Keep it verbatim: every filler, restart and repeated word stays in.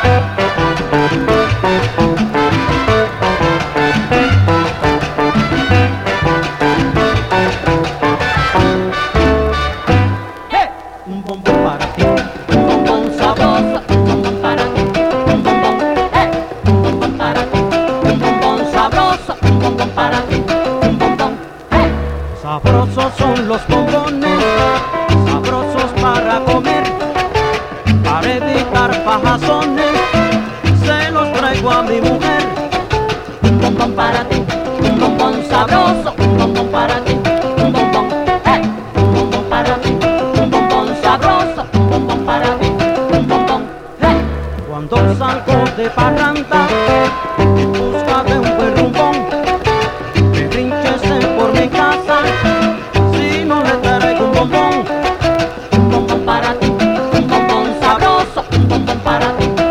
Un bombón para ti, un bombón sabroso, un bombón para ti, un bombón, eh, un bombón para ti, un bombón sabroso, un bombón para ti, un bombón, eh. Sabrosos son los bombones, sabrosos para comer, para evitar pajazones, se los traigo a mi mujer. Un bombón para ti, un bombón sabroso, un bombón para ti, un bombón, eh, un bombón para ti. Sabroso, un bombón para ti, un bombón, hey. Cuando salgo de parranda,